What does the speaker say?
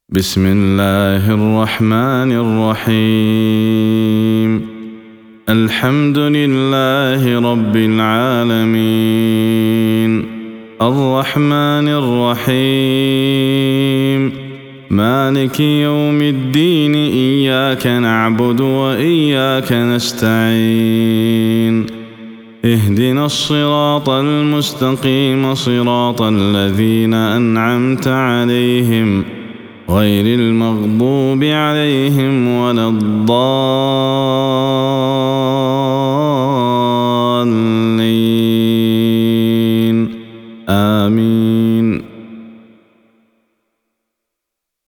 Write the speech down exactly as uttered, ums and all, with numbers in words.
بسم الله الرحمن الرحيم. الحمد لله رب العالمين، الرحمن الرحيم، مالك يوم الدين. إياك نعبد وإياك نستعين، اهدنا الصراط المستقيم، صراط الذين أنعمت عليهم غير المغضوب عليهم ولا الضالين.